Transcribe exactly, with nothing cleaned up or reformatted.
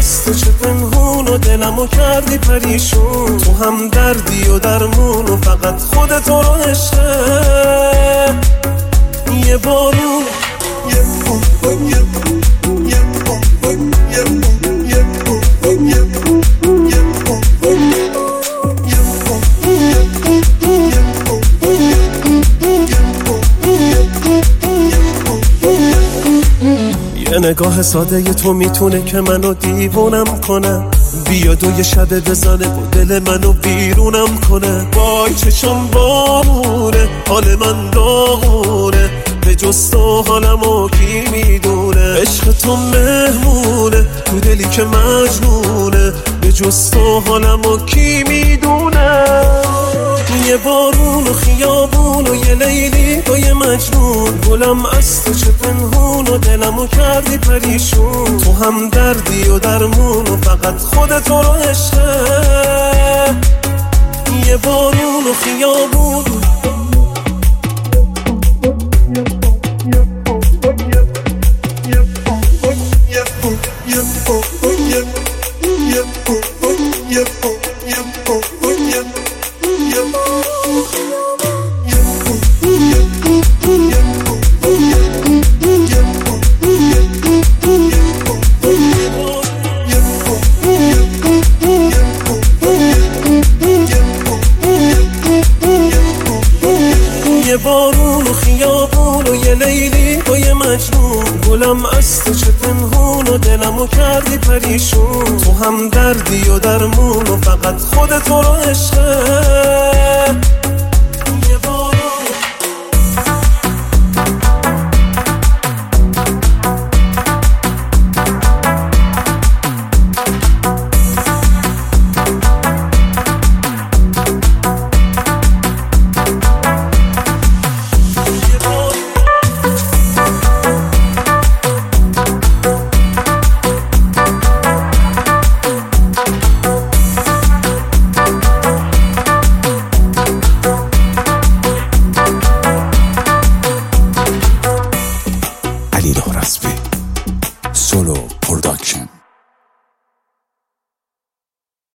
از تو چه پنهون و دلمو کردی پریشون. تو هم دردی و درمون و فقط خودت رو عشقه. یه بارون یه بارون یه بارون یه بارون یه بارون یه بارون یه بارون یه بارون یه نگاه ساده تو میتونه که منو دیوونم کنه. بیاد و یه شب بزنه و دل منو بیرونم کنه. وای چشم بارونه حال من داغونه. به جز تو حالمو کی میدونه. عشق تو مهمونه تو دلی که مجنونه. به جز تو حالمو کی میدونه. یه بارون و خیابون و یه لیلی و یه مجنون. گلم از تو چه پنهون و دلمو کردی پریشون. تو هم دردی و درمون و فقط خودت رو عشقه. یه بارون و خیابون یه بارون و خیابون و یه لیلی و یه مجنون. گلم از تو چه پنهون و دلمو کردی پریشون. تو هم دردی و درمون و فقط خودت رو عشقه.